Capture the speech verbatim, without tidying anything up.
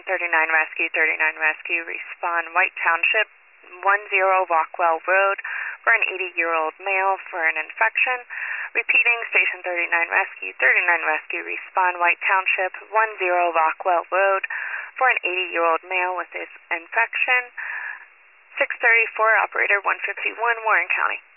thirty-nine Rescue, thirty-nine Rescue, respond White Township, one zero Rockwell Road for an eighty-year-old male for an infection. Repeating, Station thirty-nine Rescue, thirty-nine Rescue, respond White Township, one zero Rockwell Road for an eighty-year-old male with this infection. six thirty-four, Operator one fifty-one, Warren County.